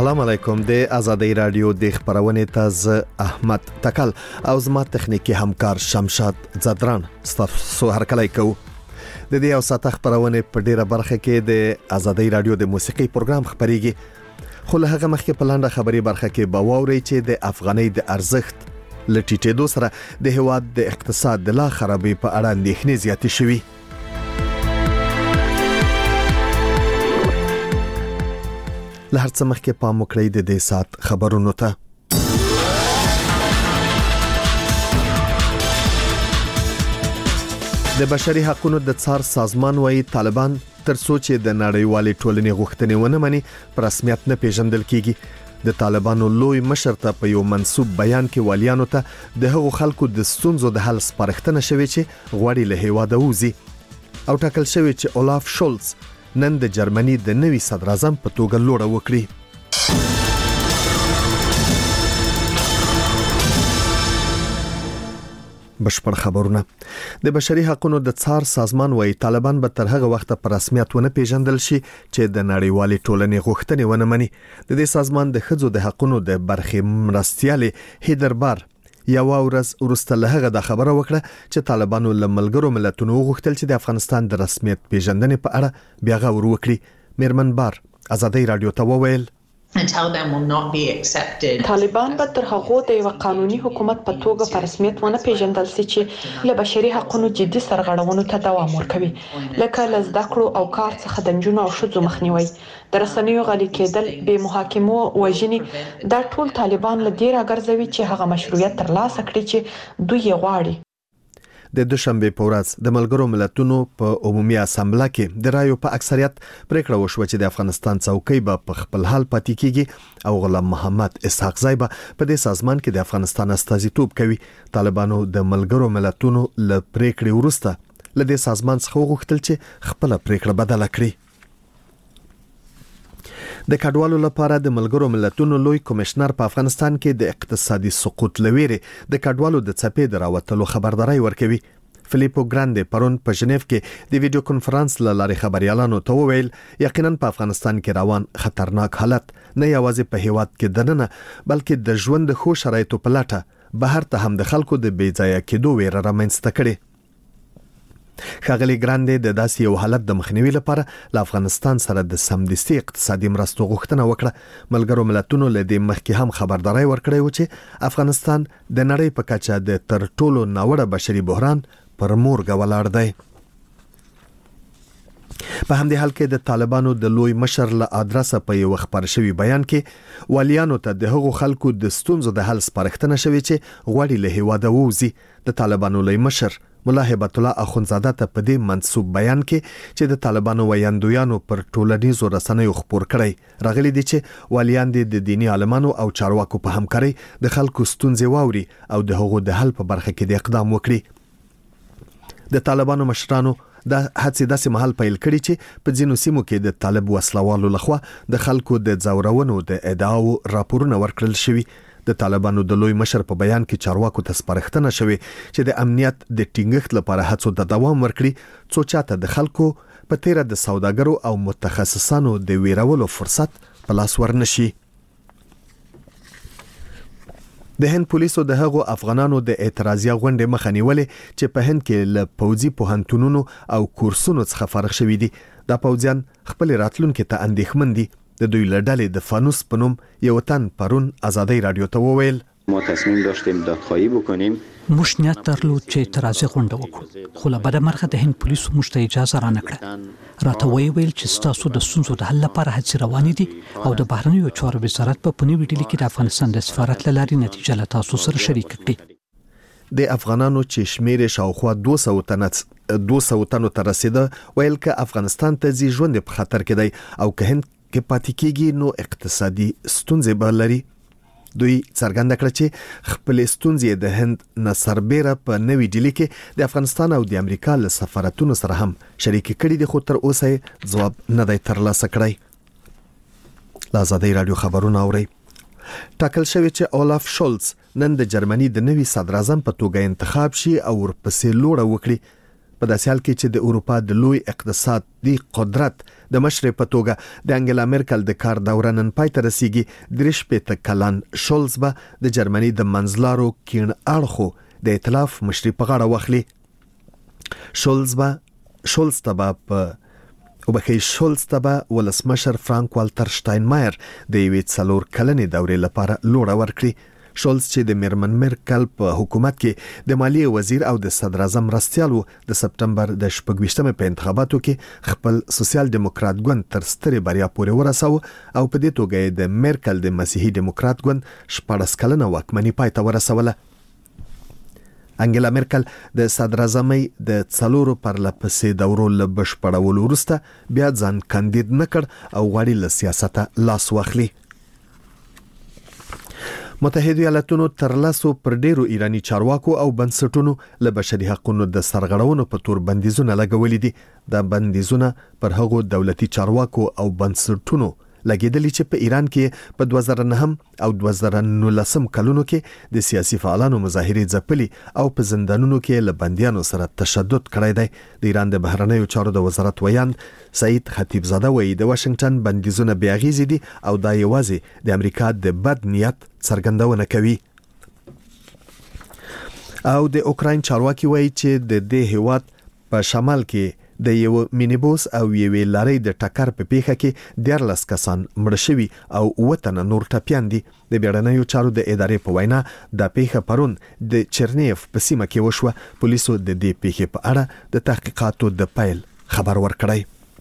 السلام علیکم د آزادۍ رادیو د خبرونې تاز احمد تکل او زما تخنیکی همکار شمشاد زدران ستاسو هرکلی کو د دې او ساته خبرونه په ډیره برخه کې د آزادۍ رادیو د موسیقي پروګرام خبريږي خو له هغه مخکې په لاندې خبري برخه کې به واوري چې د افغانۍ د ارزښت لټیټېدو سره د هواد د اقتصاد د لا خرابې په اړه اندېښنې زیاتې شوي له هر څه مخکې پام وکړئ د دې سات خبرونو ته د بشري حقوقو د څار سازمان وايي طالبان تر څو چې د نړیوالې ټولنې غوښتنې ونه مني پر رسمیت نه پیژندل کیږي د طالبانو لوی مشر ته په یو منسوب بیان کې والیانو ته د هغو خلکو د ستونزو د حل سپارښتنه شوې چې غواړي له هیواده وځي او ټاکل شوی چې اولاف شولز نن د جرمني د نوي صدر اعظم په توګه لوړه وکړي بشپړ خبرونه د بشري حقوقو د څار سازمان وايي طالبان به تر هغه وخت پر رسمیت ونه پیژندل شي چې د نړیوالې ټولنې غوښتنې ونه مني د دې سازمان د ښځو د حقوقو د برخې مرستيالې هیدربار یو ورځ وروسته له هغه د خبره وکړه چې طالبانو له ملګرو ملتونو غوښتل چې د افغانستان د رسمیت پیژندنې په اړه بیا غور وکړي میرمن بار آزادۍ رادیو ته وویل طالبان به تر هغه د یو قانوني حکومت په توګه په رسمیت ونه پیژندل شي چې له بشري حقوقو جدي سرغړونو ته دوام ورکوي لکه له زده کړو او کار څخه د نجونو او ښځو مخنیوي د رسنیو غلي کېدل به محاکمو وژني دا ټول طالبان له دې راګرځوي چې هغه مشروعیت ترلاسه کړي چې دوی یې غواړي د دوشنبه په ورځ د ملګرو ملتونو په عمومي اسامبله کې د رایو په اکثریت پریکړه وشوه چې د افغانستان څوکۍ به په خپل حال پاتې کیږي او غلام محمد اسحاق زای به په دې سازمان کې د افغانستان استازیتوب کوي طالبانو د ملګرو ملتونو له پریکړې وروسته له دې سازمان څخه غوښتل چې خپل پریکړه بدله کړي د کډوالو لپاره د ملګرو ملتونو لوی کمشنر په افغانستان کې د اقتصادي سقوط لويري د کډوالو د څپې دراوتلو خبرداري ورکوي فلیپو ګراندې پرون په ژنیف کې د ویډیو کانفرنس لارې خبريالانو ته وویل یقینا په افغانستان کې روان خطرناک حالت نه یوازې په هیواد کې دننه بلکې د ژوند د خو شرایطو په لټه بهر ته هم د خلکو د بیځایه کېدو ویره رامنځته کړي خاغلی ګراندې د داسې یو حالت د مخنیوي لپاره له افغانستان سره د سمدستي اقتصادي مرستو غوښتنه وکړه ملګرو ملتونو له دې مخکې هم خبرداري ورکړې و چې افغانستان د نړۍ په کچه د تر ټولو ناوړه بشري بحران پر مورګه ولاړ دی په همدې حال کې د طالبانو د لوی مشر له ادرسه په یو خبر شوی بیان کې والیانو ته د هغو خلکو د ستونزو د حل سپارښتنه شوی چې غواړي له هیواده ووځي د طالبانو لوی مشر مولا هبت الله اخونزاده ته په دې منسوب بیان کې چې د طالبانو ویاندویانو پر ټولنیزو رسنیو خبر کړی راغلي دي چې والیان د دینی عالمانو او چارواکو په همکاري د خلکو ستونزې واوري او د هغو د حل په برخه کې د اقدام وکړي د طالبانو مشرانو د هڅې داسې محل پیل کړي چې په ځینو سیمو کې د طالب وسلوالو لخوا د خلکو د ځورونو د ادعاو راپورونه ورکړل شوي د طالبانو د لوی مشر په بیان کې چارواکو ته سپارښتنه شوې چې د امنیت د ټینګښت لپاره هڅو د دوام ورکړي څو چاته د خلکو په تیره د سوداګرو او متخصصانو د ویرولو فرصت په لاس ورنشي د هند پولیسو د هغو افغانانو د اعتراضیه غونډې مخه نیولې چې په هند کې له پوځي پوهنتونونو او کورسونو څخه فارغ شوي دي دا پوځیان خپل راتلونکو ته اندېښمن دي د دوی لړډلې د فانوس پنوم یو تن پرون آزادۍ رادیو ته وویل ما تصمیم داشتیم دادخواهی بکنیم موږ نیت درلود چې اعتراضي غونډه وکړو خو له بده مرغه د هند پولیسو موږ ته اجازه رانکړه راته ویل چې تاسو د ستونزو د حل لپاره هڅې روانې دي او د بهرنیو چارو وزارت په نوي ډیلي کې د افغانستان د سفارت له لارې نتیجه له تاسو سره شریک کړي د افغانانو چې شمیر شاوخوا 200 تنو ته رسیده ویل ک افغانستان ته ځي ژوند په خطر کې دی او که هند کې پاتې کېږي نو اقتصادي ستونزې به لري دوی څرګنده کړه چې خپل ستونزې د هند نصربېره په نوي ډیلي کې د افغانستان او د امریکا له سفارتونو سره هم شریک کړي دي خو تر اوسه ځواب نه دی ترلاسه کړی آزادۍ رادیو خبرونه اوري ټاکل شوی چې اولاف شولز نن د جرمني د نوي صدر اعظم په توګه انتخاب شي او ورپسې لوړه وکړي په داسې حال کې چې د اروپا د لوی اقتصادي قدرت د مشر په توګه د انګلا مرکل د کار دوره نن پای ته رسیږي. 3 کلن شولز به د جرمني د منځلارو کیڼ اړخو د ائتلاف مشري په غاړه واخلي. شولز ته به ولسمشر فرانک والټر شټاینمایر د یوې 4 کلنې دورې لپاره لوړه ورکړي. شولز چې د میرمن مرکل په حکومت کې د مالیې وزیر او د صدر اعظم مرستیال و، د سپټمبر د 28مې په انتخاباتو کې خپل سوسیال دیموکرات ګوند تر سترې بریا پورې ورساوه او په دې توګه د مرکل د مسیحي دیموکرات ګوند 14 کلنه واکمني پای ته ورسوله. انګلا مرکل د صدر اعظمۍ د 4 پرلپسې دورو له بشپړولو وروسته بیا ځان کاندید نکړ او غواړي له سیاسته لاس واخلي. متحده ایالاتونو تر لاسو پر ډیرو ایرانی چارواکو او بنسټونو له بشري حقوقو د سرغړونو په تور بندیزونه لګولې دي. دا بندیزونه پر هغو دولتي چارواکو او بنسټونو لګیدلی چې په ایران کې په 2009 او 2019 کلونو کې د سیاسي فعالانو مظاهرې ځپلي او په زندانونو کې له بندیانو سره تشدد کړی دی. د ایران د بهرنیو چارو د وزارت ویاند سعید خطیبزاده وایي د واشنگټن بندیزونه بې اغیزې دي او دا یوازې د امریکا د بد نیت څرګندونه کوي. او د اوکراین چارواکي وایي چې د دې هیواد په شمال کې د یو مینیبوس او یوې لارۍ د ټکر په پیښه کې 14 کسان مړ شوي او 9 تنه نور ټپیان دي. د بیړنیو چارو د ادارې په وینا د پیښه پرون د چرنیف په سیمه کې وشوه. پولیسو د دې پیښې په اړه د تحقیقاتو د پیل خبر ورکړی.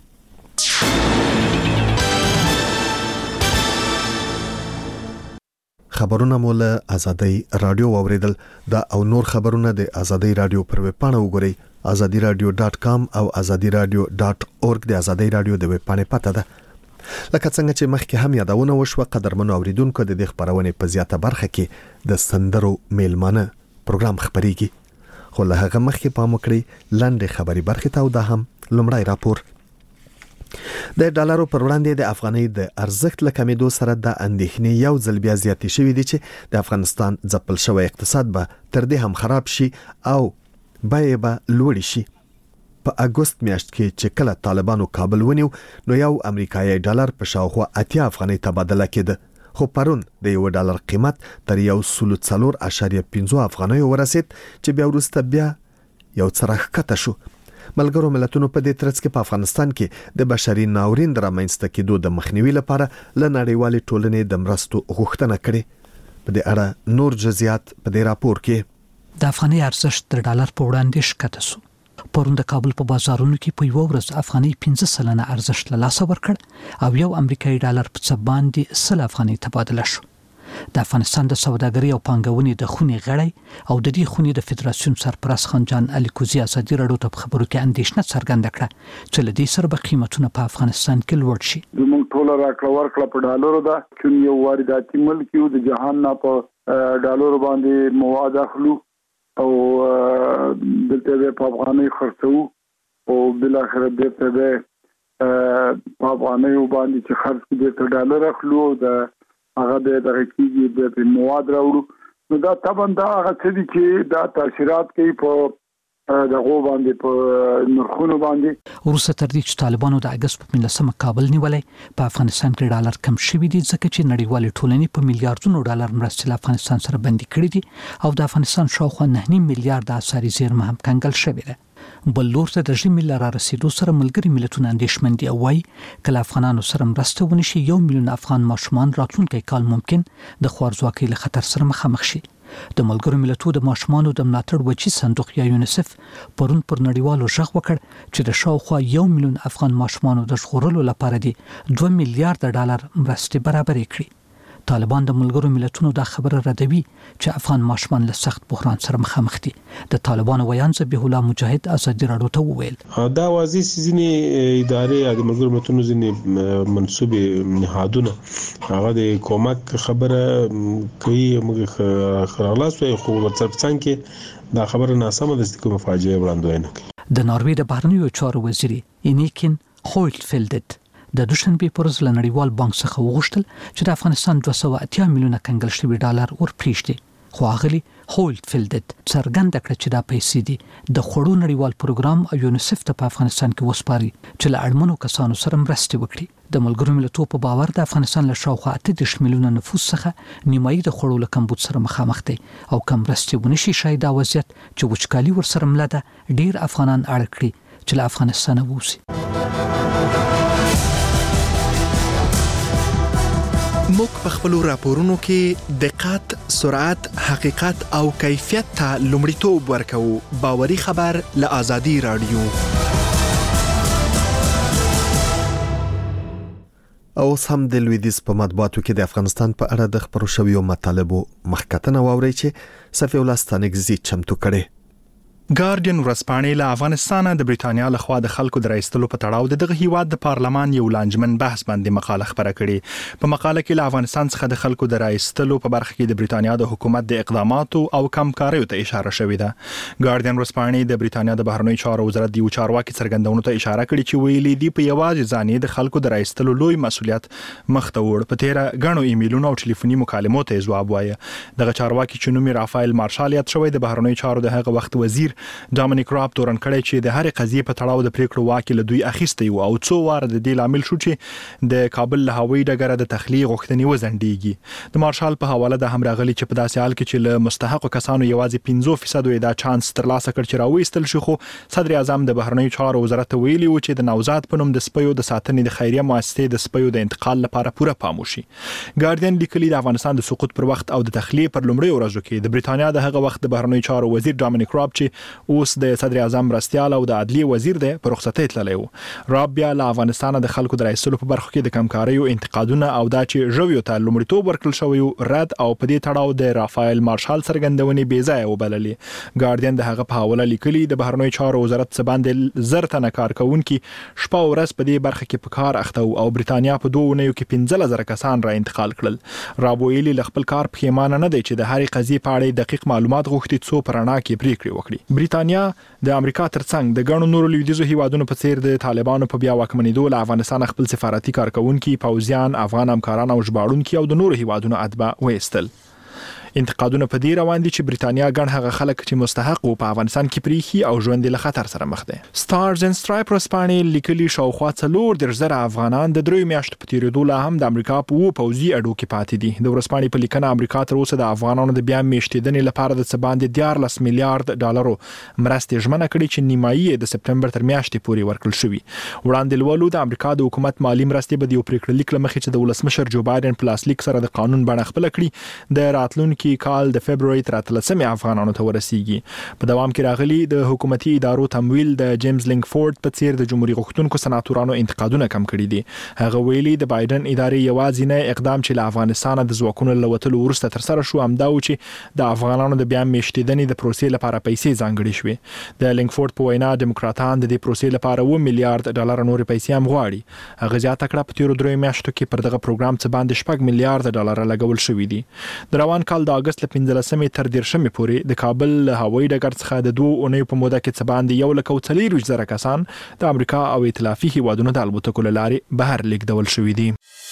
خبرونه مو له آزادۍ رادیو واوریدل. دا او نور خبرونه د آزادۍ رادیو پر ویب پاڼه وګورئ، azadiradio.com او azadiradio.org. د آزادۍ رادیو د ویب پاڼې پته ده. لکه څنګه چې مخکې هم یادونه وشوه، قدرمنو اوریدونکو د دې خبرونې په زیاته برخه کې د سندرو میلمانه پروګرام خبريږي. خو له هغه مخکې پام وکړئ لاندې خبري برخه ته او دا هم لومړی راپور. د ډالرو پر وړاندې د افغانۍ د ارزښت له کمیدو سره د اندېښنې یو ځل بیا زیاتې شوې دي چې د افغانستان ځپل شوی اقتصاد به تر دې هم خراب شي او بیې به لوړې شي. په اګوست میاشت کې چې کله طالبانو کابل ونیو نو یو امریکایي ډالر په شاوخوا 80 افغانۍ تبادله کېده، خو پرون د یو ډالر قیمت تر 104.50 افغانۍ ورسید چې بیا وروسته بیا یو څه راښکته شو. ملګرو ملتونو په دې ترڅ کې په افغانستان کې د بشري ناورین د رامنځته کېدو د مخنیوي لپاره له نړیوالې ټولنې د مرستو غوښتنه کړې. په دې اړه نور جزئیات په دې راپور کې. د افغاني ارزښت د ډالر په وړاندې ښکته شو. پرون د کابل په بازارونو کې په یو ورځ افغاني 15 ارزښت له لاسه ورکړ او یو امریکایي ډالر په څه باندې 100 افغانۍ تبادله شو. د افغانستان د سوداګرۍ او پانګونې د خونې غړی او د دې خونې د فدراسیون سرپرست خان جان علي کوزي ازادي راډیو ته خبرو کې اندېښنه څرګنده کړه چې له دې سره به قیمتونه په افغانستان کې لوړ شي. زموږ ټول راکړه ورکړه په ډالرو ده، چې یو وارداتي ملک یو د جهان نه په ډالرو باندې مواد اخلو او دلته په افغانۍ خرڅو او بل اخر دې په افغانۍ باندې چې خرڅ کړي ته ډالر اخلو د هغه د ترکیبي د مواد راوړو. نو دا طبعا دا هغه څه دي چې دا تاثیرات کوي په دغه باندې په نرخونو باندې. وروسته تر دې چې طالبانو د اگست په 15 کابل نیولې، په افغانستان کې ډالر کم شوي دي ځکه چې نړیوالې ټولنې په میلیارډونو ډالر مرستې له افغانستان سره بندي کړې دي او د افغانستان شاوخوا 9 میلیارډ اسعاري زیرمه هم کنګل شوې ده. بل لور ته د رژیم له رسیدو سره ملګری ملتونه اندېښمن دي او وايي کله افغانانو سره مرسته ونشي 1 میلیون افغان ماشومان راتلونکي کال ممکن د خوارځواکۍ له خطر سره مخامخ شي. د ملګرو ملتونو د ماشومانو د ملاتړ وچی صندوق یا یونیسف پرون پر نړیوالو ژغ وکړ چې د شاوخوا 1 میلیون افغان ماشومانو د ژغورلو لپاره دي 2 میلیارډ ډالر مرستې برابرې کړي. طالبان د ملګرو ملتونو دا خبره ردوي چې افغان ماشومان له سخت بحران سره مخامخ دي. د طالبانو ویان ذبیح الله مجاهد ازادي راډیو ته وویل دا واضح ځینې ادارې د ملګرو ملتونو ځینې منسوبې نهادونه هغه د کومک خبره کوي، موږ خلاص وي خو ورڅرڅنګ کې دا خبره ناسمه ده چې کوم فاجعه وړاندوینه کوي. د ناروې د بهرنیو چارو وزیر انیکن هولټفیلډ د دوشنبه پر ورځ له نړیوال بانک څخه وغوښتل چې د افغانستان 280 میلیونه کنګل شوي ډالر ورپریږدي، خو اغلی هولټفیلد څرګنده کړه چې دا پیسې دي د خوړو نړیوال پروګرام او یونیسف ته په افغانستان کې وسپاري چې له اړمنو کسانو سره مرسته وکړي. د ملګرو ملتونو په باور د افغانستان له شاوخوا 8 میلیونه نفوس څخه نیمایي د خوړو له کمبود سره مخامخ دي او کم مرستې ونشي شاید دا وضعیت چې وچکالي ورسره مله ده ډیر افغانان اړ کړي چې له افغانستان ووځي. موږ په خپل راپورونو کې دقت، سرعت، حقیقت او کیفیت ته لومړیتوب ورکوو. باوري خبر له آزادي رادیو. اوس هم د لویدیز په مطبوعاتو کې د افغانستان په اړه د خبرو شویو مطالبو مخکتنه واوري چې صفي ولستانګزي چمتو کړي. ګارډین ورځپاڼې له افغانستان د بریټانیا لخوا د خلکو د راایستلو په تړاو دغه هیواد د پارلمان یو لانجمن بحث باندې مقاله خبره کړې. په مقاله کې له افغانستان څخه د خلکو د راایستلو په برخه کې د بریټانیا د حکومت د اقداماتو او کمکاریو ته اشاره شوې ده. ګارډین ورځپاڼې د بریټانیا د بهرنیو چارو وزارت د یو چارواکي څرګندونو ته اشاره کړې چې ویلي دی په یوازې ځانې د خلکو د راایستلو لوی مسولیت مخ ته وړ. په تیره غنو ایمیلونو او ټلیفوني مکالمو ته جواب وایي. دغه چارواکي چې نوم رافایل مارشال یاد شوی د بهرنیو چارو د هغه وخت وزیر ډامینیک راپ تورن کړی چې د هرې قضیې په تړاو د پریکړو واک له دوی اخیستی او څو واره د دې لامل شو چې د کابل له هوایي ډګر د تخلیه غوښتنې وزندېږي. د مارشال په حواله د همراغلي چې په داسې حال کې چې له مستحقو کسانو یوازې 15% یې دا چانس ترلاسه کړ چې راوېستل شي. خو صدر اعظم د بهرنیو چارو وزارت ویلي و چې د نوزاد په نوم د سپیو د ساتنې د خیریه مؤسسې د سپیو د انتقال لپاره پوره پام وشي. ګارډین لیکلي د افغانستان د سقوط پر وخت او د تخلیه پر لومړي ورځو کې د بریټانیا د هغه وخت د بهرنیو چارو وزیر ډامینیک راپ چې اوس د صدر اعظم مرستیال او د عدلیه وزیر دی په رخصتۍ تللی و. راب بیا له افغانستان د خلکو د راایستلو په برخو کې د کمکاریو انتقادونه او دا چې ژویو ته لومړیتوب ورکړل شوی رد او په دې تړاو د رافایل مارشال څرګندونې بې ځایه وبللې. ګارډین د هغه په حواله لیکلي د بهرنیو چارو وزارت څخه باندې زر تنه کارکونکي شپه او ورځ په دې برخه کې په کار اخته او بریټانیا په 2 اونیو کې 15000 کسان را انتقال کړل. راب ویلي له خپل کار پښیمانه نه دی چې د هرې قضیې په اړه دقیق معلومات غوښتي څو پرانا کې پریکړې وکړي. بریټانیا د امریکا ترڅنګ د ګڼو نورو لویدیځو هیوادونو په څیر د طالبانو په بیا واکمنېدو له افغانستان خپل سفارتي کارکونکي، پوځیان، افغان همکاران او ژباړونکي او د نورو هیوادونو اتباع وایستل. انتقادونه په دې روان دي چې بریټانیا ګڼ هغه خلک چې مستحق وو په افغانستان کې پریخي او ژوند له خطر سره مخ دي. سټارز اند سټرایپ ورځپاڼې لیکلي شاوخوا 4,000 افغانان د 3 میاشتو په تیریدو لا هم د امریکا په پوځي اډو کې پاتې دي. د ورځپاڼې په لیکنه امریکا تر اوسه د افغانانو د بیا میشتېدنې لپاره د څه باندې 14 میلیارډ ډالرو مرستې ژمنه کړې چې نیمایي د سپتمبر تر میاشتې پورې ورکړل شوې. وړاندې لولو د امریکا د حکومت مالی مرستې به د یو پریکړه لیک له مخې چې د ولسمشر جو بایدن په لاسلیک سره د قانون بڼه خپل کړي د راتلونکي کال د فبرवरी تر 13 افغانانو ته ورسیږي. په دوام کې راغلي د حکومتي ادارو تمویل د جیمز لینګفورد په څیر د جمهوریت غوښتونکو سناتورانو انتقادونه کم کړي دي. هغه ویلي د بایدن ادارې یوازې نه اقدام چې له افغانستان د ځواکونو له وتلو وروسته تر سره شو همدا و چې د افغانانو د بیا میشتېدنې د پروسې لپاره پیسې ځانګړې شوې. د لینګفورد په وینا ډیموکراتان د دې پروسې لپاره 1 میلیارډ ډالر نور پیسې هم غواړي. هغه زیاته کړه په تیرو 3 میاشتو کې پر دغه پروګرام څه باندې 6 میلیارډ ډالر لګول شوې دي. د روان کال د اگست 15 تر 13 پورې د کابل هوایي ډګر څخه د 2 اونیو په موده کې څه باندې 1,40,000 کسان د امریکا او ائتلافي هیوادونو د الوتکو له لارې بهر لیږدول شوي دي.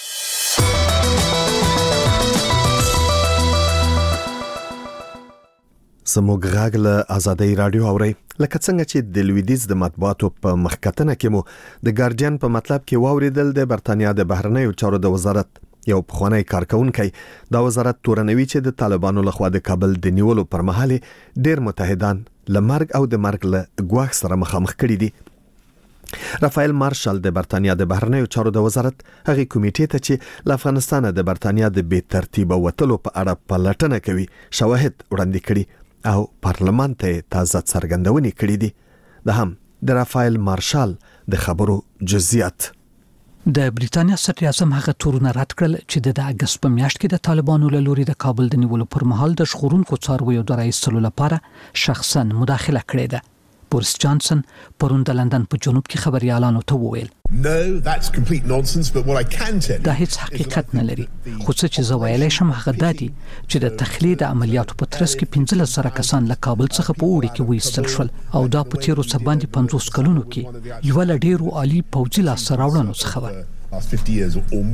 زموږ غږ له آزادۍ رادیو اوري. لکه څنګه چې د لویدیز د مطبوعاتو په مخکتنه کې مو د ګارډین په مطلب کې واوریدل د برتانیا د بهرنیو چارو د وزارت یو پخوانی کارکونکی دا وزارت تورنوي چې د طالبانو لخوا د کابل د نیولو پر مهال ډیر متحدان لمرګ او د مرګ له ګواښ سره مخامخ کړي دي. رافایل مارشال د برتانیا د بهرنیو چارو د وزارت هغه کمیټې ته چې له افغانستان د برتانیا د بې ترتیب وتلو په اړه پلټنه کوي شواهد وړاندې کړي او پارلمان ته تازه څرګندونې کړي دي. د هم د رافایل مارشال د خبرو جزئیات. د بریټانیا صدر اعظم هغه تورونه رد کړل چې د اگست په میاشت کې د طالبانو له لوري د کابل د نیولو پر مهال د ژغورونکو څارویو د راایستلو لپاره شخصا مداخله کړې ده. بوریس جانسن پرون د لندن په جنوب کې خبريالانو ته وویل دا هیڅ حقیقت نه لري. خو څه چې زه ویلای شم هغه دا دي چې د تخلیه د عملیاتو په ترڅ کې 15,000 کسان له کابل څخه په وړي کې وایستل شول او دا په تیرو څه باندې 50 کلونو کې یو له ډیرو عالی پوځي لاسته راوړنو څخه و.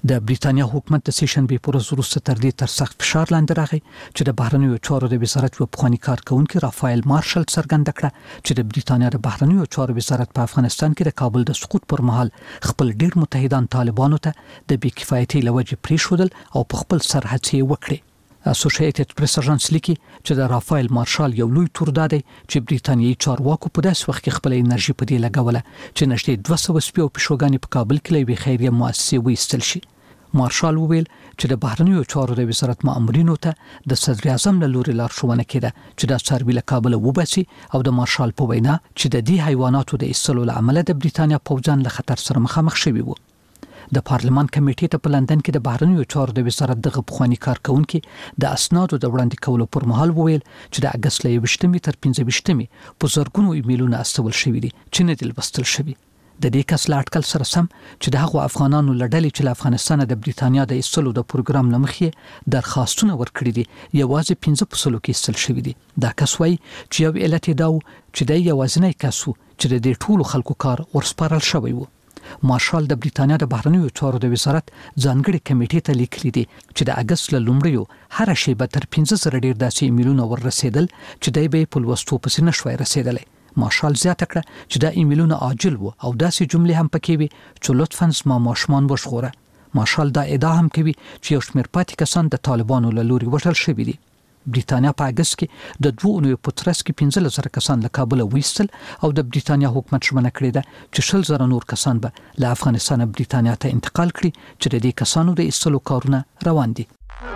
د بریټانیا حکومت د سیشن به پر وروسته تر دې تر سخت فشار لاندې راغی چې د بهرنیو چارو د وزارت په پخوانی کارکونکو رافایل مارشل څرګنده کړه چې د بریټانیا د بهرنیو چارو وزارت په افغانستان کې د کابل د سقوط پر مهال خپل ډیر متحدان طالبانو ته د بیکفایتي لوجې پریښودل او په خپل سرحدي وکړي اسوسییټډ پریس اژانس لیکي چې د رافایل مارشال یو لوی تور دادی چې بریټانیایي چارواکو په داس وخت کې خپل انرژي په دې لګوله چې نشته 200 سپیو پښوګانی په کابل کې لوي خیریه مؤسسه وېستل شي. مارشال وویل چې د بهرنیو چارو د وزارت مامورینو ته د صدر اعظم له لوري لارښوونه کړه چې د څاروي له کابل وباسي او د مارشال په وینا چې د دې حیواناتو د ایستلو لامل د بریټانیا پوځان له خطر سره مخامخ شوي وو. د پارلمان کمیټې ته په لندن کې د بهرنیو چارو د وزارت دغه پخوانی کارکونکو د اسنادو د وړاندې کولو پر مهال وویل چې د اگست ل 28 تر 15 په زرګونو ایمیلونه استول شوي دي چې نه دي لوستل شوي. د دې کس لا اټکل سره سم چې د هغو افغانانو لړلې چې له افغانستان د بریټانیا د ایستلو د پروګرام لمخې درخواستونه ورکړي دي یوازې 15% کې ایستل شوي دي. دا کس وایي چې یو علت دا و چې د یوازینی کس و چې د دې ټولو خلکو کار ورسپارل شوی و. مارشال د بریټانیا د بهرنیو چارو د وزارت ځانګړي کمیټې ته لیکلي دي چې د اگست ل لومړیو هر شی به تر 15 ډیر داسې ایمیلونه ورسېدل چې دای به په لوستو پسې نشوي رسیدلی. مارشال زیاته کړه چې دا ایمیلونه عاجل وو او داسې جملې هم پکې وي چې لطفاً زما ماشومان وژغوره. مارشال دا ادعا هم کوي چې یو شمېر پاتې کسان د طالبانو له لوري وژل شوي دي. بریټانیا په اگست کې د 2 اونیو په ترڅ کې 15,000 کسان له کابل وېستل او د بریټانیا حکومت ژمنه کړې ده چې 10,000 نور کسان به له افغانستان بریټانیا ته انتقال کړي چې د دې کسانو د ایستلو کارونه روان دي.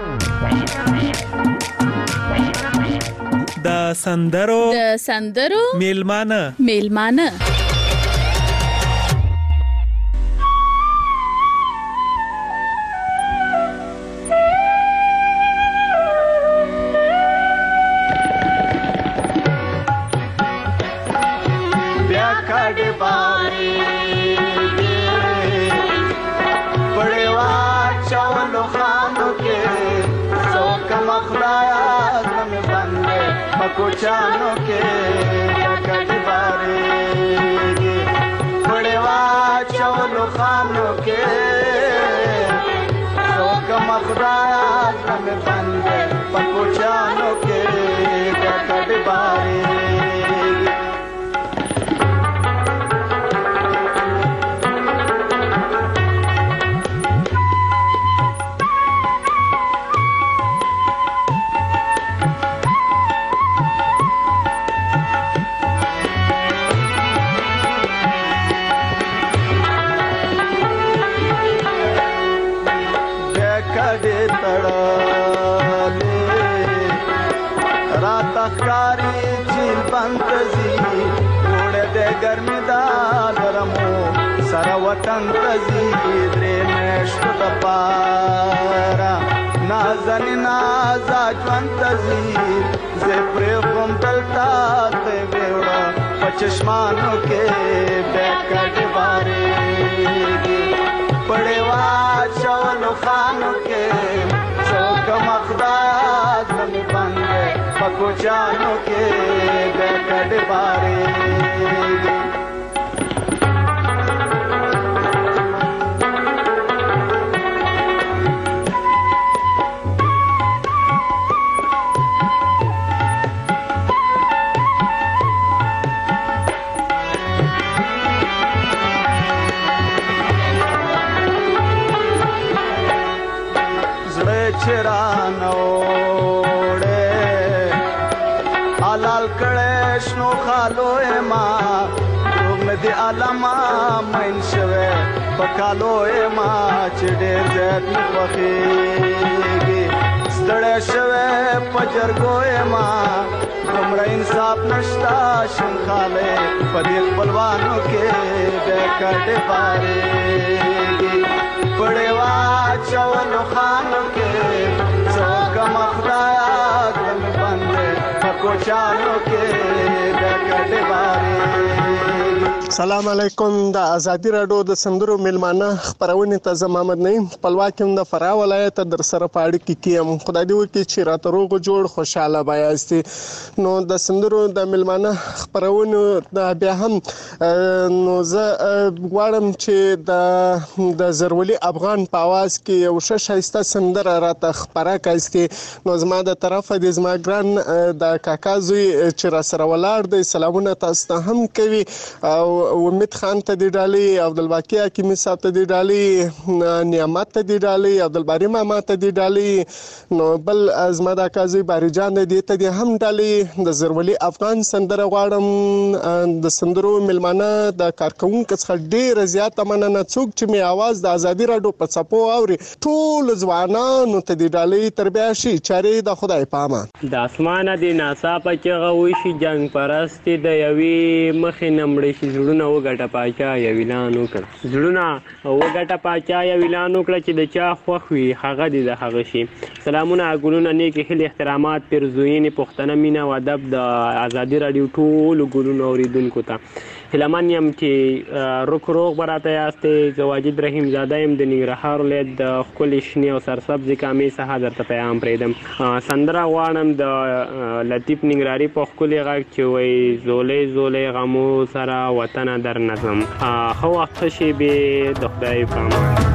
د سندرو میلمانه بیا کډ باري بڑے واچو خانو کې څوک مخدایا کوچانو کې کډ باري بڑے واچو خانو کې څوک مخدایا زم بند پکوچانو کې کډ باري गर्मी دا नरमो سره وطن تزي درې مشت د پارا نازن نازا ژوند تزي زه پر کوم دلتا ته وړا پچشمانو کې بیکټ باري پړې وا چولو خانو کې څوک مخدار زمي باندې پکو جانو کې بیکټ باري دی علما من شوه پکالو ما چې ډېر زیات مخېږي ستړی شوه پجرګو ما کومره انصاف نشتا شنخاله په دې خپلوانو کې بیکټ بارېږي پړې واچولو خانو کې څوک مخدایا ګم بندې پکو چانو کې بیکټ بارېږي سلام علیکم. د ازادي راډیو د سندرو ملمانه خبرونه ته زه محمد نعیم خپلواکم د فراه ولایت در سره پاړی کیم. خدای دې وکړي چې راته روغ جوړ خوشاله بایاستي. نو د سندرو د ملمانه خبرونه بیا هم نو زه غواړم چې د زرولي افغان په आवाज کې یو شایسته سندره راته خبره کاستي. نو زما د طرفه د زما ګران د کاکا زوی چې را سره ولاړ دی سلامونه تاسو ته هم کوي او امید خان ته دی ډالي، عبدالباقی حکیمی صاحب ته دی ډالي، نعمت ته دی ډالي، عبدالباری ماما ته دی ډالي. نو بل ازما د کازوی باری جان دی ته دی هم ډالي. د زرولي افغان سندره غواړم. د سندرو ملمانه د کارکونکو څخه ډیر زیات مننه څوک چې می आवाज د ازادي راډیو په څپو اوري ټول ځوانانو ته دی ډالي. تربیه شي چاري د خدای پامه. د اسمانه دی ناڅاپه چې غوي شي جنگ پرستی د یوي مخې نمړي شي زړونه وګټه پاچا یا ویلان وکړه، زړونه وګټه پاچا یا ویلان وکړه چې د چا خوښ وي هغه دې د هغه شي. سلامونه ګلونه نیک هیلې احترامات پرزوین پښتنه مینا او ادب د ازادي راډیو ټول ګلونو اوریدونکو ته هلمن یم چې روغ براته یاستې. زه واجد رحیم زاده یم د ننګرهار ولایت د ښکلې شنې او سرسبزې کامې څخه درته پیغام پرېږدم. سندره غواړم د لطیف ننګرهاري په ښکلې غږ چې وایي زولۍ زولۍ غمو سره وطنه در نظم. ښه وخت ښه شېبې د خدای په امان.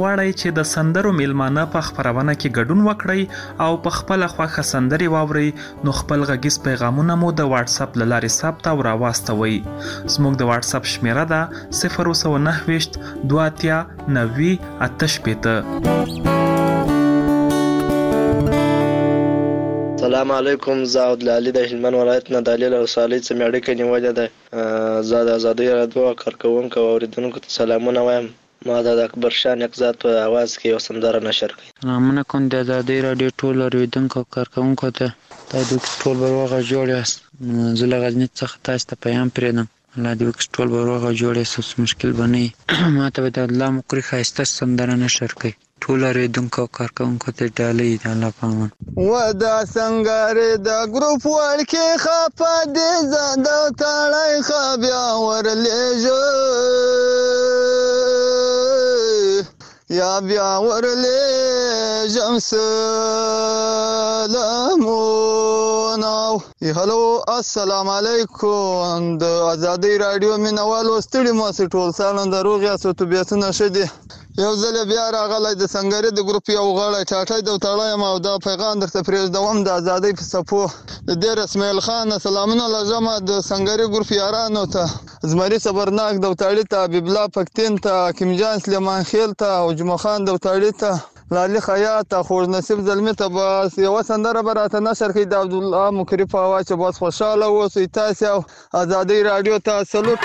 غواړئ چې د سندرو میلمانه په خپرونه کې ګډون وکړئ او په خپل خوښه سندرې واورئ نو خپل غږیز پیغامونه مو د واتس اپ له لارې ثبت او راواستوئ. زموږ د واتس اپ شمیره ده 029 23 90 88. السلام علیکم. زه عبدالعلی د هلمند ولایت نه د علیل ولسوالۍ څخه مې اړیکه نیولې ده. زه د ازادۍ راډیو کارکوونکو او اورېدونکو ته سلامونه وایم. ما د اکبر شاه نقزاد په اواز کې یو سندره نشر کړې. سلامونه کوم د ازادۍ راډیو ټول اورېدونکو او کارکوونکو ته. تاسو ټول به روغه جوړ یاست. زه له غزني څخه تاسو ته پیغام پرېږدم. الله دې وکړي ټول به روغه جوړ یاست، مشکل به نه وي. ما ته به د الله مقري ښایسته سندره نشر کړئ. ټول اورېدونکو او کارکوونکو ته ډالۍ د الله په امان. و دا سنگارې د ګروپ وړکې خپه دې زه د تړی ښه بیا ورلیږو یا بیا ورلیږم سلامونه. هلو السلام علیکم. د ازادۍ راډیو مینوالو ستړي ماسې ټول سالن د روغ یاستو طبیعتونه ښه دي. یو ځل بیا راغلی د سنګرې د ګروپ یو غړی ټاټی د وتړی یم او دا پیغام درته پرېږدوم د ازادۍ په څپو. د دیر اسماعیل خان سلامونه لږمه د سنګرې ګروپ یارانو ته، زمري صبرناک د وتړي ته، حبیب الله پکتین ته، حکیم جان سلیمان خیل ته او جمعه خان د وتړي ته، لالي خیاط ته، خوږ نصیب زلمي ته. بس یوه سندره به راته نشر کړي د عبدالله مکري په اواز چې بس خوشحاله اوسئ. تاسې او ازادۍ راډیو ته سلوټ.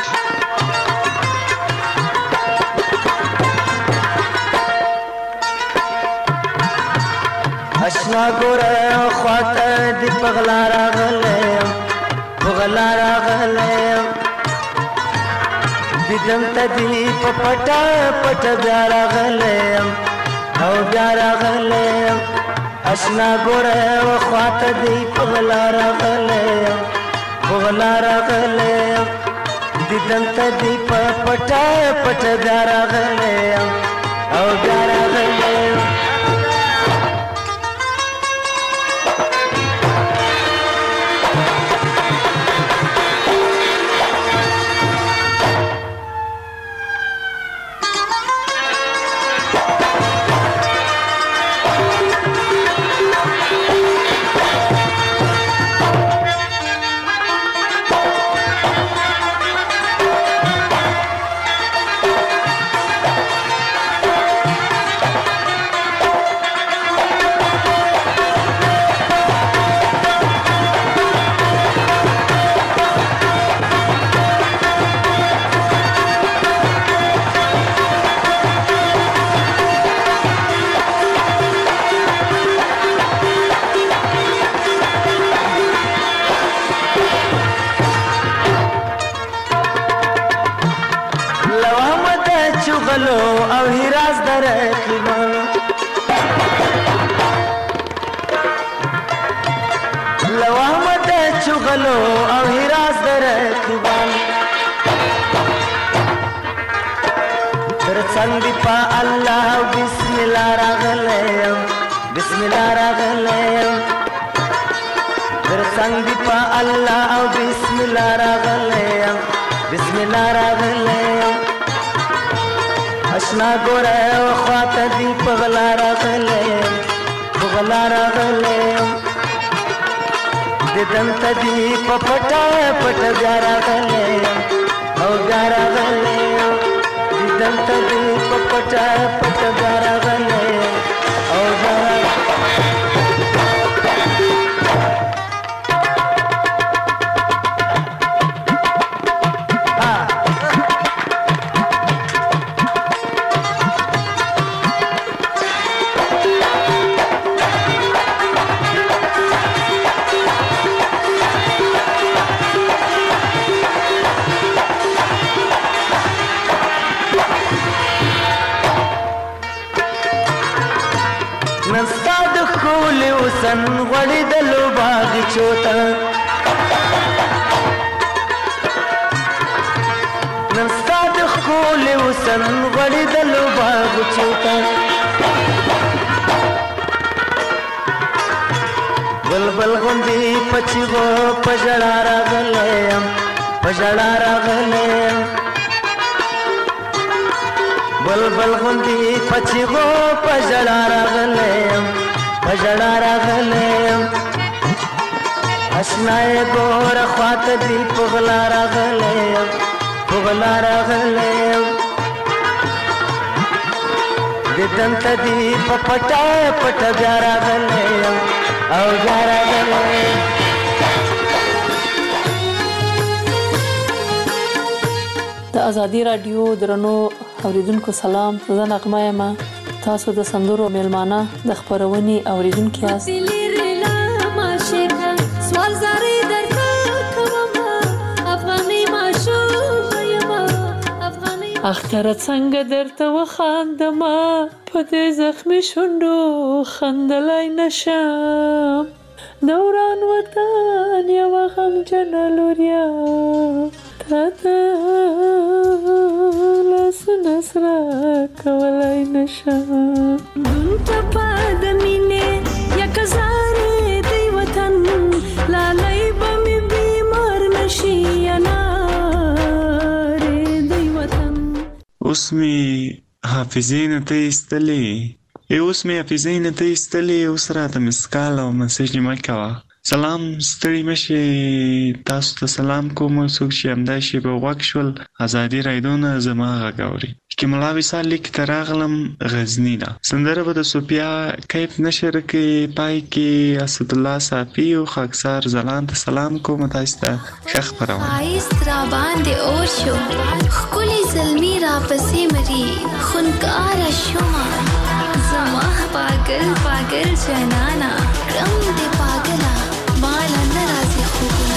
اشنا ګوره خواته دی پغلا راغلیم پغلا راغلیم دیدم ته دی په پټه پټه بیا راغلیم او بیا راغلیم. اشنا ګوره خواته دی پغلا راغلیم پغلا راغلیم دیدم ته دی په پټه پټه بیا راغلیم او بیا راغلیم. او هراس در اقلیمان لو احمد چغلو او هراس در اقلیمان در څنګ په الله بسم الله راغلم بسم الله راغلم در څنګ په الله او بسم الله راغلم بسم الله راغلم. اشنا ګوره خواته دی پغلا راغلیم پغلا راغلیم دیدم ته دی په پټه پټه بیا راغلیم او بیا راغلیم دیدم ته دی په پټه پټه بیا راغلیم او بیا سن غړي د لوباغ چوتا نن ستاد خول وسن غړي د لوباغ چوتا بلبل غوندي پچغو پجړا راغلم پجړا راغلم بلبل غوندي پچغو پجړا راغلم پجړا راغلم اشنای ګور خواته دی پغلا راغلم پغلا راغلم ددنت دی پټا پټ بیا راغلم او بیا راغلم. د ازادي رادیو درنو اوریدونکو سلام، زه نغمه یم. تاسو د سندرو میلمانه د خبرونې اوریدونکو یاست. اختر څنګه درته وخاندما په دې زخمي شونډو خندلای نشم، دوران وطن یو غمجن لوریا تا لاسونه سره کولای نشم. دون ټپه د مینې یک زارې دی وطن لالی به مې بیمار نشي انارې دی وطن. اوس مې حافظې نه ته ایستلې اوس راته مسکال او مسیج مه کوه. سلام، ستړي مشي، تاسو ته سلام کوم. څوک چې همدا شیبه غوږ شول ازادي رادیو نه زما غږ اوري. کې ملا وصال لیک ته راغلم غزني نه. سندره به د صوفیا کیف نشر کې پای کې اسد الله صافي او خاکسار زلان ته سلام کوم. تاسو ته ښه خبرونه آیست را باندې اور شو خولي زلمی را پسې مری خونکار شوما زما پاگل پاگل جنانا رم دې پاگلا مال ناراضي خوبنا.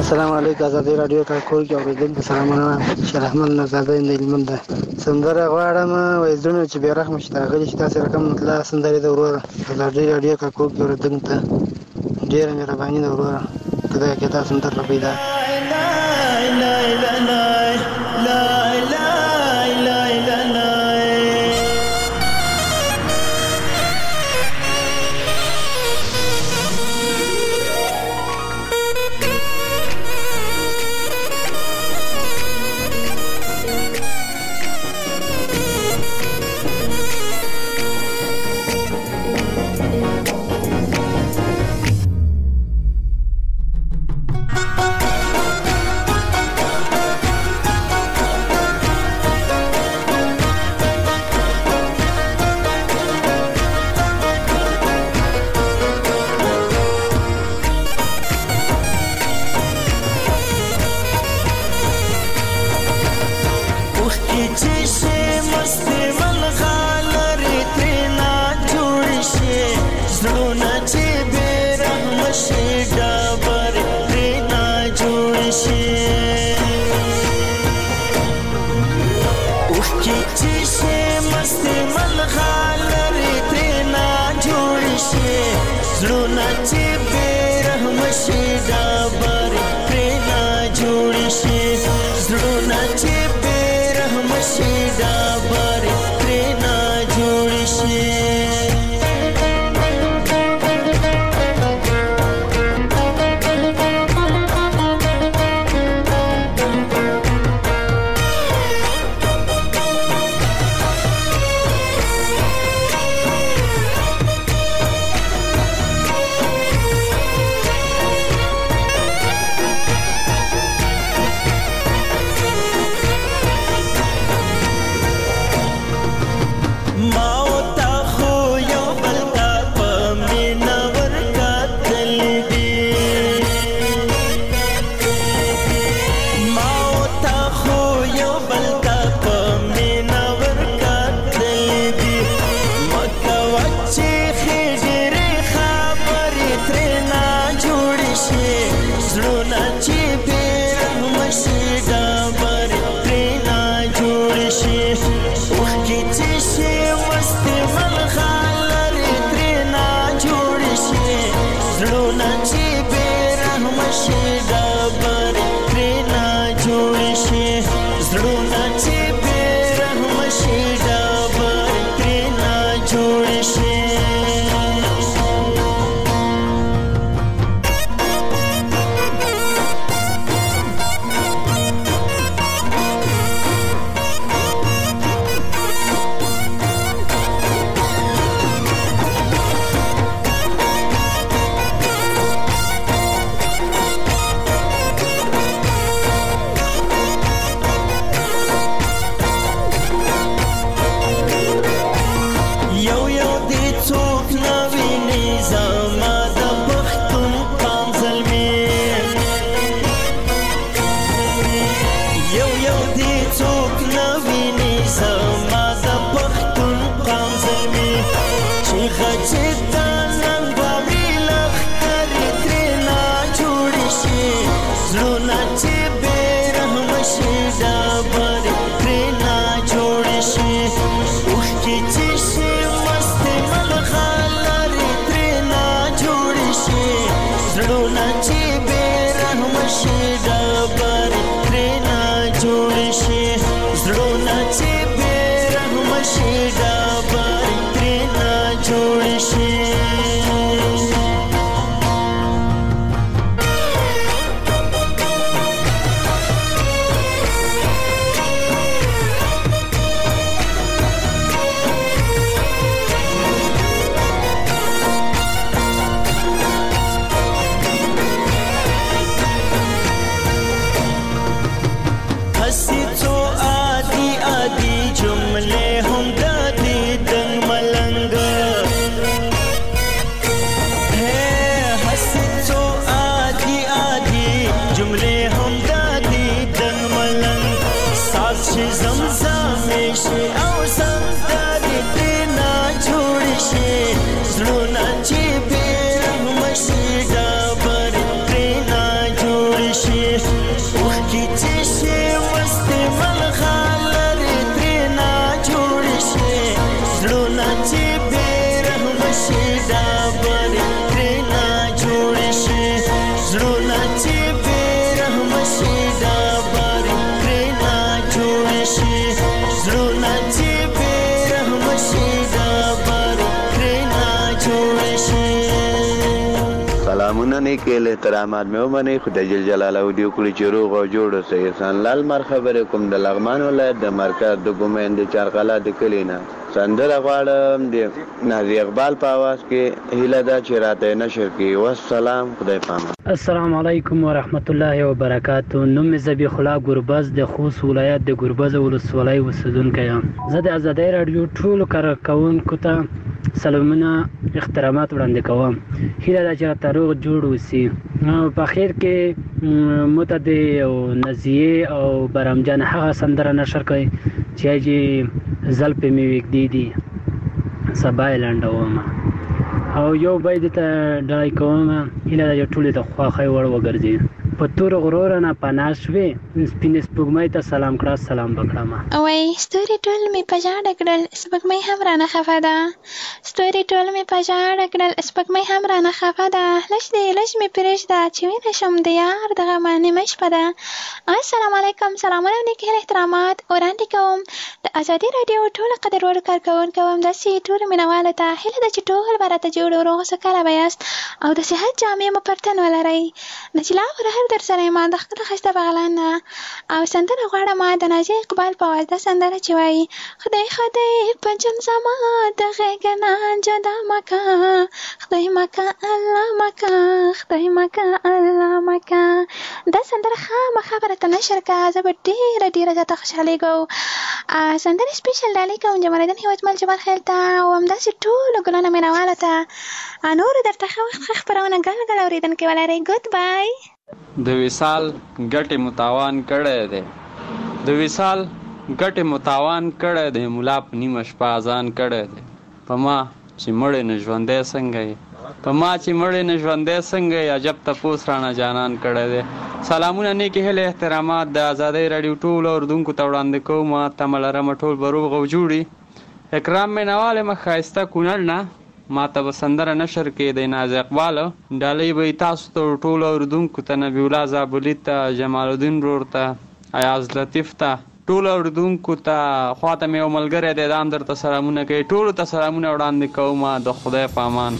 السلام علیکم آزادی رادیو کارکول کې اوریدونکو سلامونه شیر احمد نزاده اندلمن ده سندره غواړم وای زړه چې بیرغ مشتاغلی چې تاسو رقم مطلع سندره د وروره آزادی رادیو کارکول کې اوریدونکو ته ډیره مهرباني ده وروره خدای کې تاسو سندره پیدا هسي تو عادي عادي جمله هم دادي شي ډابر کرنا جوړ شي زړونه چې بے رحم شي ډابر کرنا جوړ شي زړونه چې بے رحم شي ډابر کرنا جوړ شي. سلامونه نیکل احترامات مې ومنئ. خدای جل جلاله دې وکړي چې روغ او جوړ اوسئ. احسان لال مر خبرې کوم د لغمان ولایت د مرکز د ګومین د چارقلا د کلي نه. سندره غواړم د نازي اقبال په اواز کې هیله ده چې راته نشر کړي. والسلام، خدای پامان. السلام علیکم ورحمت الله وبرکاتو. نوم مې ذبیح الله ګربز د خوست ولایت د ګربز ولسوالۍ اوسیدونکی یم. زه د ازادۍ راډیو ټولو کارکوونکو ته سلامونه احترامات وړاندې کوم. هیله ده چې راته روغ جوړ اوسي. په خیر کې متدي او نزیه او برامجان هغه سندره نشر کړي چې زلپې مې وګدي دي سبا لنډوم او یو باید ته ډای کوم. هیله ده چې ټولې ته خواخی وړ وګرځي. په تور غرور نه پناه شوې سپین سپوږمۍ ته سلام کړه سلام وکړم. وای ستوري ټول مې په ژاړه کړل سپوږمۍ هم رانه خفه ده. ستوري ټول مې په ژاړه کړل سپوږمۍ هم رانه خفه ده. لږ دې لږ مې پرېږده چې ویده شم د یار دغه نیمه شپه ده. السلام علیکم. سلامونه او نیکې احترامات وړاندې کوم د ازادي راډیو ټولو قدرمنو کارکوونکو همداسې ټولو مینوالو ته هیله ده چې ټول به راته جوړ او روغ سوکاله به یاست او د صحت جامې مو پر تن ولرئ. نجلا غرهر در سره یم د ښکلو ښایسته بغلان نه او سندره غواړم د نازي اقبال په اواز دا سندره چې وایي خدای خدای په جن زما د غېږه نه جدا مکه خدای مکه الله مکه خدای مکه الله مکه. دا سندره خامخا به راته نشر کړه. زه به ډېره زیاته خوشحالېږم. سندرې سپیشل ډالۍ کوم جمالدین هیوادمل جمال خیل ته او همداسې ټولو ګلانو مینوالو ته. نورو درته ښه وخت ښه خپرونه ګل اورېدونکي ولرئ. ګود بای. د وصال ګټې متاوان کړی دی د وصال ګټې متاوان کړی دی ملا په نیمه شپه اذان کړی دی په ما چې مړی نه ژوندی څنګه یې په ما چې مړی نه ژوندی څنګه یې عجب تپوس رانه جانان کړی دی. سلامونه نیکې هیلې احترامات د ازادۍ راډیو ټولو اورېدونکو ته وړاندې کوم. تمه لرمه ټول به روغ او جوړي. اکرام مینوال یم ښایسته کونړ نه. ما ته به سندره نشر کې د ناز اقبال ډالۍ به تاسو ته ټولو اورېدونکو ته نبی الله زابلي ته جمال الدین ورور ته ایاز لطیف ته ټولو اورېدونکو ته خواته مې یو ملګری دی دا هم درته سلامونه کوي. ټولو ته سلامونه وړاندې کوم. د خدای په امان.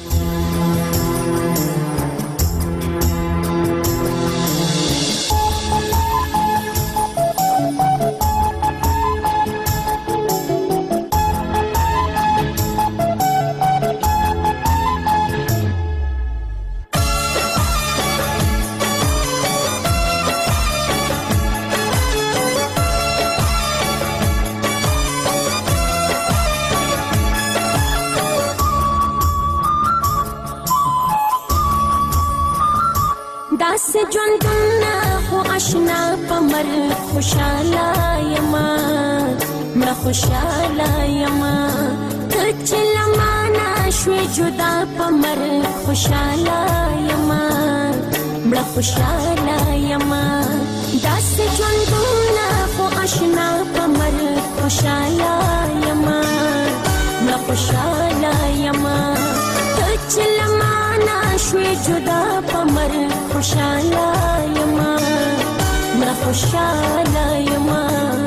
داسې ژوندونه خو اشنا په مرګ خوشحاله یمه مړه خوشحاله یمه ته چې له مانه شوې جدا په مرګ خوشحاله یمه مړه خوشحاله یمه داسې ژوندونه خو اشنا په مرګ خوشحاله یمه مړه خوشحاله یمه ته چې له مانه شوې جدا په مرګ خوشحاله یمه مړه خوشحاله یمه.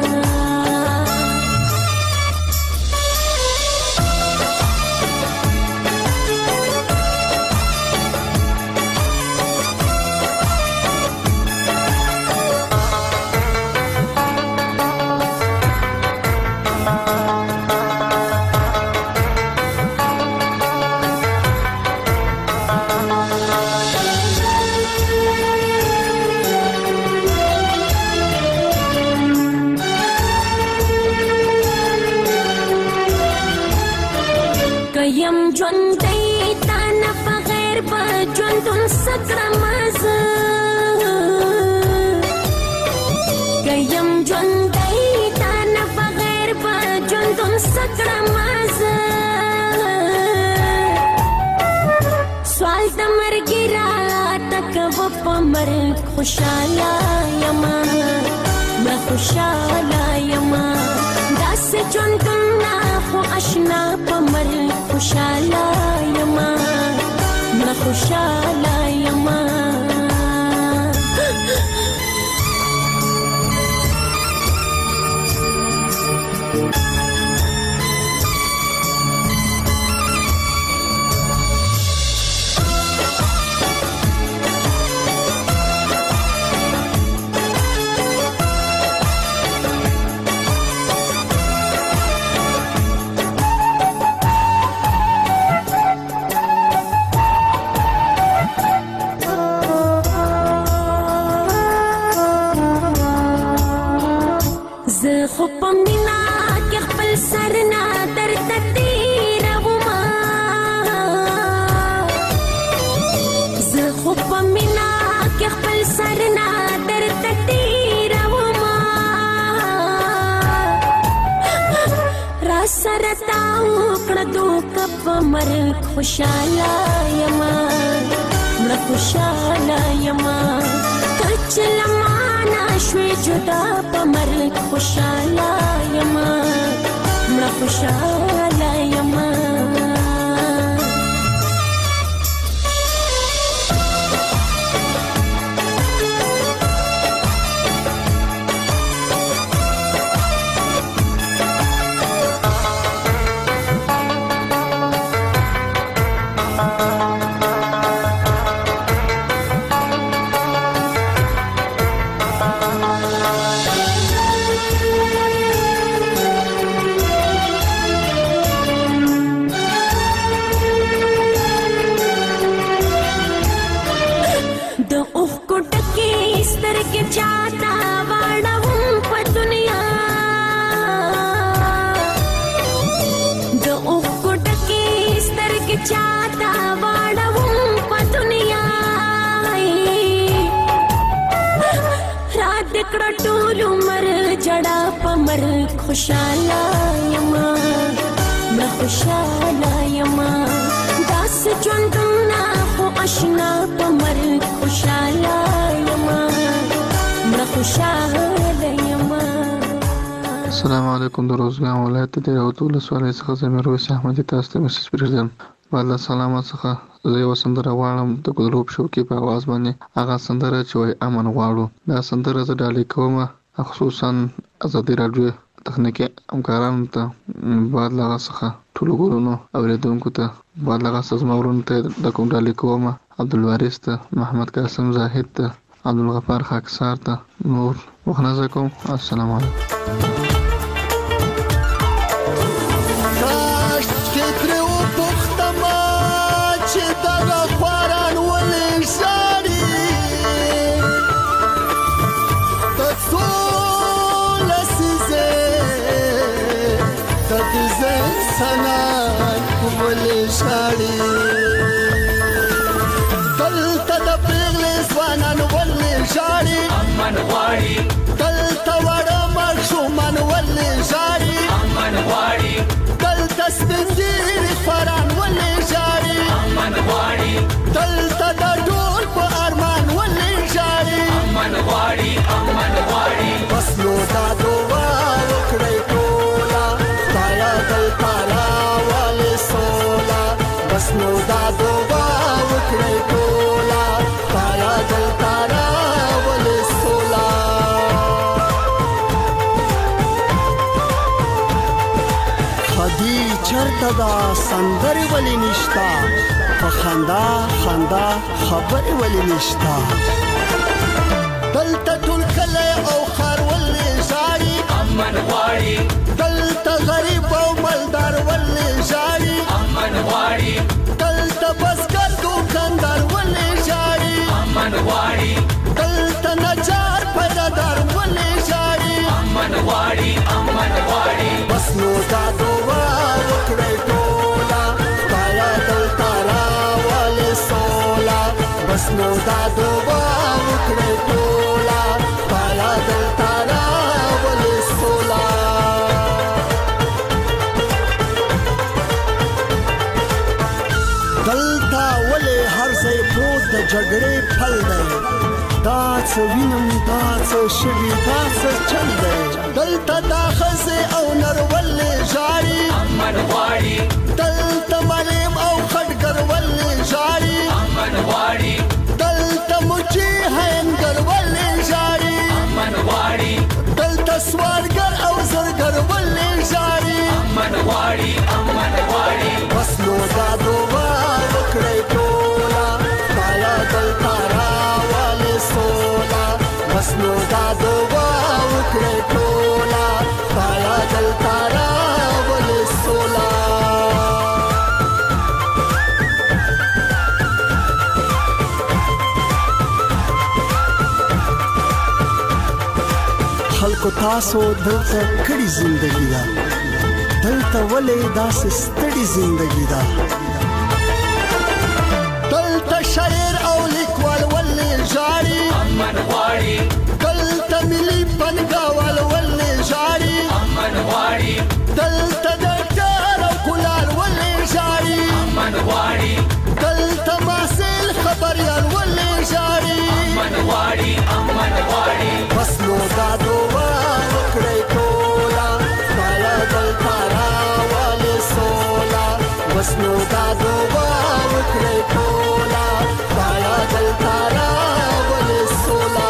یم ژوندی تا نه بغیر به ژوندون څه کړمه زه که یم ژوندی تا نه بغیر به ژوندون څه کړمه زه سوال د مرګي راته کوه په مرګ خوشحاله یمه مړه خوشحاله یمه داسې ژوندونه خو اشنا په مرګ خوشحاله یم خوشاله یم خو په مینا کې خپل سر نه درته تېرومه زه خو په مینا کې خپل سر نه درته تېرومه را سره تا وکړه دوکه په مرګ خوشاله یم مړه خوشاله یم که چې له مانه شوې جدا په مرګ خوشاله یم مړه خوشاله یم خوشاله یم مړه خوشاله یم داسې ژوندونه خو اشنا په مرګ خوشاله یم مړه خوشاله یم. السلام علیکم. د روزګان ولایت د راوتو ولسوالۍ څخه زه میرویس احمدي تاسو ته مسج پرېږدم. بعد له سلامه څخه زه یوه سندره غواړم د ګلروب شوقي په اواز باندې. هغه سندره چې وایي امن غواړو. دا سندره زه ډالۍ کوم خصوصا ازادي راډیو تخنیکي همکارانو ته، بعد له هغه څخه ټولو ګلونو اورېدونکو ته، بعد له هغه څخه زما ورونو ته د کوم ډالۍ کوم عبدالوارث ته، محمد قاسم زاهد ته، عبدالغفار خاکسار ته، نور وخت کوم. السلام علیکم. دلته وړه ماشومان ولې ژاړي امن غواړي، دلته سپین ږیري خواران ولې ژاړي امن غواړي، دلته د ډول په ارمان ولې ژاړي امن غواړي امن غواړي. بس نو دا دعا وکړئ ټوله خدایه دلته راولې سوله. بس نو دا دعا وکړئ ټوله خدایه دلته چرته دا سندرې ولې نشتا په خندا خندا خبرې ولې نشتا. دلته ټول کلی او ښار ولې ژاړي امن غواړي، دلته غریب او مالدار ولې ژاړي امن غواړي، دلته بزګر دوکاندار ولې ژاړي امن غواړي، دلته نجار پیدادار ولې ژاړي امن غواړي امن غواړي. بس نو دا دعا وکړئ ټوله خدایه دلته راولې سوله. بس نو دا دعا وکړئ ټوله خدایه دلته راولې سوله. دلته ولې هر ځای پروت د جګړې پل دی، دا څه وینم دا څه شوي دا څه چل دی. دلته دا ښځې او نر ولې ژاړي امن غواړي، دلته معلم او خټګر ولې ژاړي امن سوالګر او زرګر ولې ژاړي امن غواړي بس نو دا دعا وکړئ ټوله خدایه دلته راولې سوله بس نو دا دعا وکړئ ټوله خدایه دلته راولې سوله خلکو تاسو دلته کړي زندگی دا دلته ولې داسې ستړي زندگی دا دلته شاعر او لیکوال ولې ژاړي امن غواړي دلته ملي پنګاوال ولې ژاړي امن غواړي دلته ډاکټر او کولار ولې ژاړي امن غواړي دلته محصل خبريال ولې ژاړي امن غواړي بس نو دا دعا وکړئ ټوله خدایه دلته راولې سوله بس نو دا دعا وکړئ ټوله خدایه دلته راولې سوله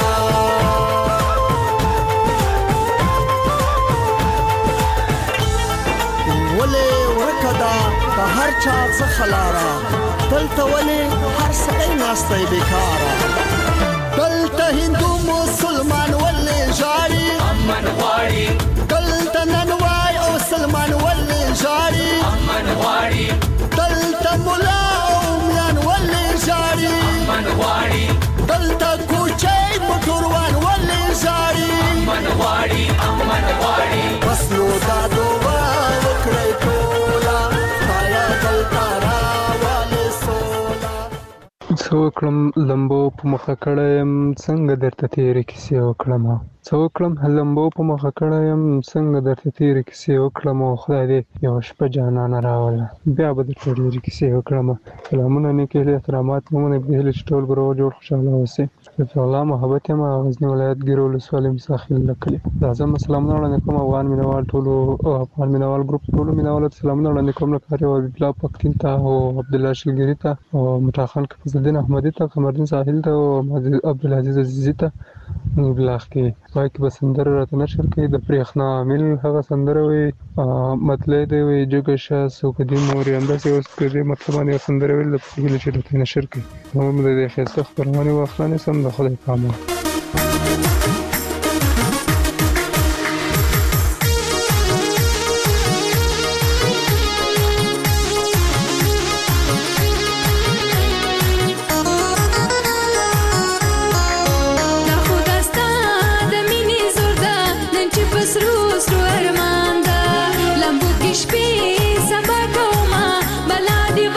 ولې ورکه ده د هر چا څخه لاره دلته ولې هر سړی ناستی بیکاره دلته هندو مسلمان ولې ژاړي امن غواړي دلته ننوای او سلمان ولې ژاړي امن غواړي دلته مولا او میان ولې ژاړي امن غواړي دلته کوچۍ موټروان ولې ژاړي امن غواړي بس نو دا دعا وکړئ ټوله خدایه دلته راولې سوله څه وکړم لمبو په مخه کړی یم څنګه درته تېرې کیسې وکړم څه وکړم لمبو په مخه کړی یم څنګه درته تېرې کیسې وکړم او خدای دې یوه شپه جانانه راوله بیا به درته ډېرې کیسې وکړم سلامونه نیکې هیلې احترامات مو منئ په هیلې چې ټول به روغ جوړ خوشحاله اوسئ لطف الله محبت یم غزني ولایت ګیرو ولسوالۍ مساخیل کلي لازم سلامونه وړاندې کوم افغان مینوال ټولو افغان مینوال ګروپ ټولو مینوالو ته سلامونه وړاندې کوم لکه یو حبیب الله پښتین ته او عبدالله شلګري ته او مټا خان فضلالدین احمدي ته قمردین ساحل ته او عبدالعزیز عزیزي ته بلاغ کې پای کې به سندره راته نشر کوي د برېښنا عامل هغه سندره وایي مطلع دی وایي جګه شه سوکدي مورې همداسې اوس په دې مطلب باندې یوه سندره ویل د هیله چې راته نشر کوي هم د دې ښایسته خپرونې واخلانې سم د خدای په امان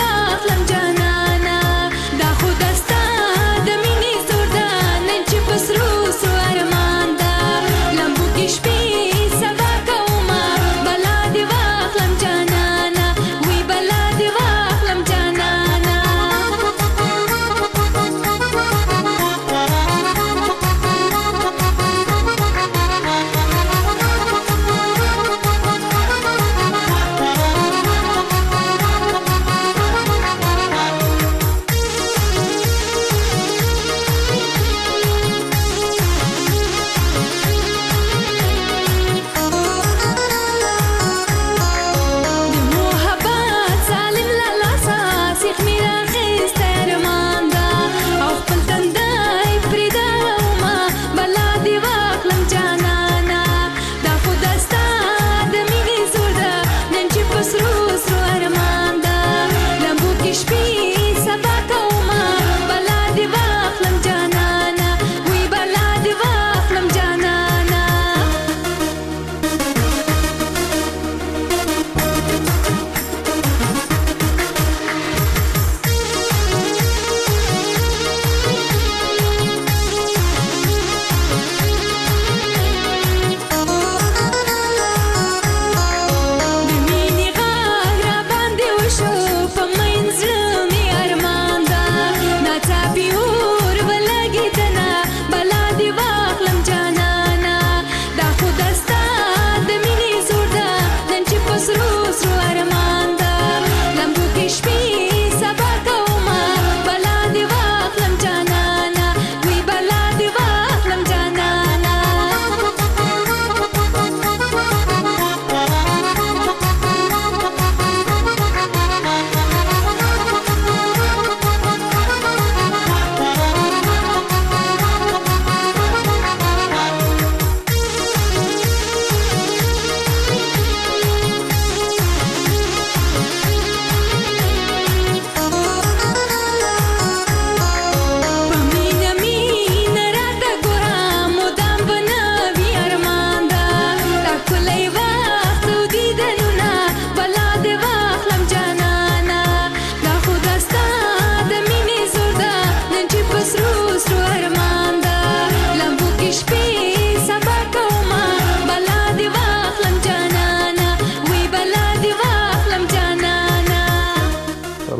Pues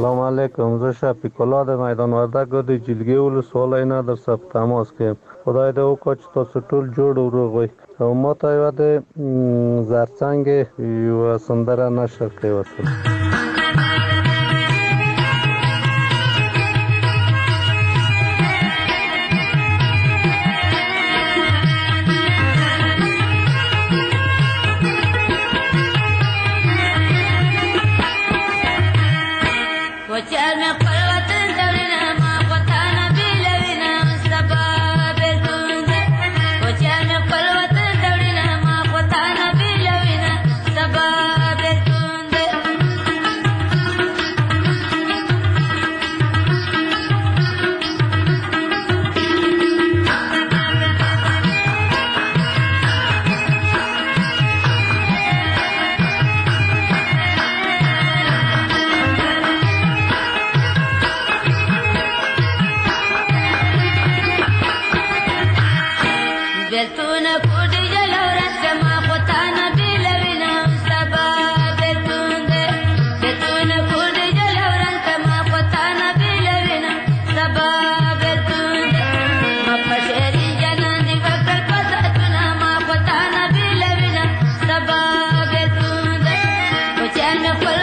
سلام علیکم. زه شفیق الله د میدان وردګو د جلګې ولسوالۍ نه در ثبت تماس کوم. خدای دې وکړي چې تاسو ټول جوړ او روغ وئ. او ما ته یو د زرڅانګې یو سندره نشر کوي وسله. I'm